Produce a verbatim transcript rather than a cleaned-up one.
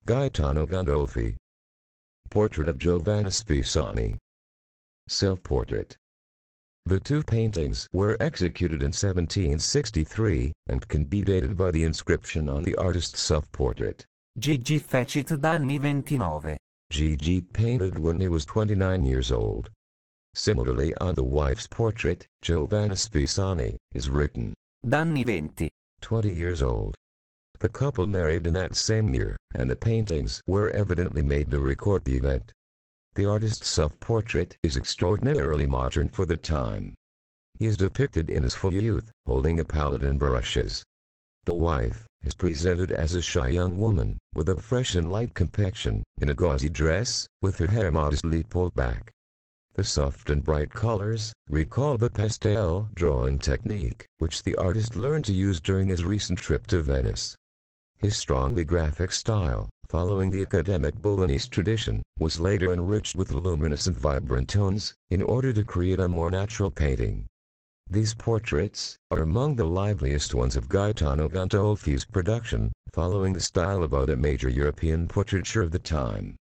Gaetano Gandolfi. Portrait of Giovanni Pisani. Self-portrait. The two paintings were executed in seventeen sixty-three, and can be dated by the inscription on the artist's self-portrait. Gigi Fecit d'anni ventinove. Gigi painted when he was twenty-nine years old. Similarly, on the wife's portrait, Giovanni Pisani is written D'anni venti. twenty years old. The couple married in that same year, and the paintings were evidently made to record the event. The artist's self-portrait is extraordinarily modern for the time. He is depicted in his full youth, holding a palette and brushes. The wife is presented as a shy young woman, with a fresh and light complexion, in a gauzy dress, with her hair modestly pulled back. The soft and bright colors recall the pastel drawing technique, which the artist learned to use during his recent trip to Venice. His strongly graphic style, following the academic Bolognese tradition, was later enriched with luminous and vibrant tones, in order to create a more natural painting. These portraits are among the liveliest ones of Gaetano Gandolfi's production, following the style of other major European portraiture of the time.